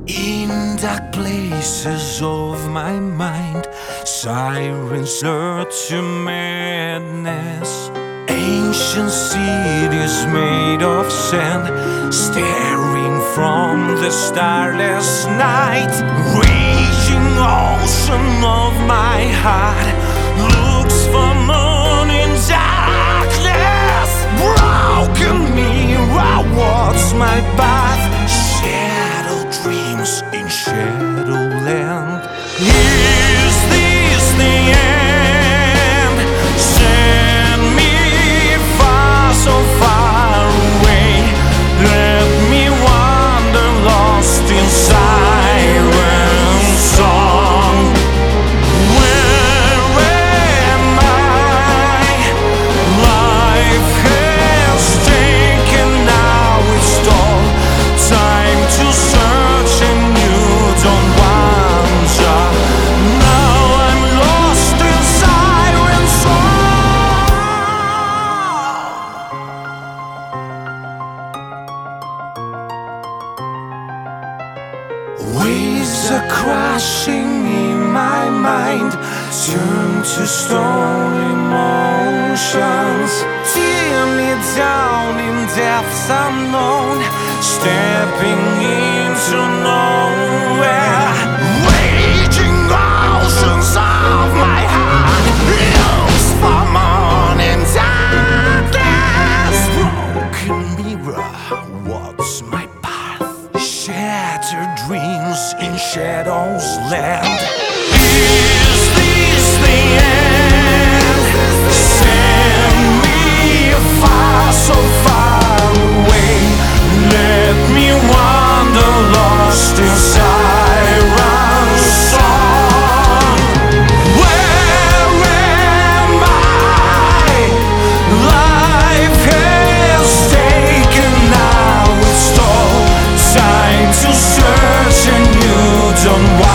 In dark places of my mind, sirens lure to madness. Ancient cities made of sand, staring from the starless night. Raging ocean of my heart looks for moon in darkness. Broken mirror, what's my path? Shadow dreams in Shadowland. Is this the end? Send me far, so far away. Let me wander lost in siren song. Where am I? Life has taken now its toll. Time to search and you don't wander. Now I'm lost in siren song. Waves are crashing in my mind, turn to stone emotions. Tear me down in depths unknown, stepping into nowhere. Raging oceans of my heart looks for morning darkness. Broken mirror, what's my path? Shattered dreams in Shadow's land. Is this the end? Send me far, so far away. Let me wander lost in siren song. Where am I? Life has taken now its toll. Time to search and you don't want.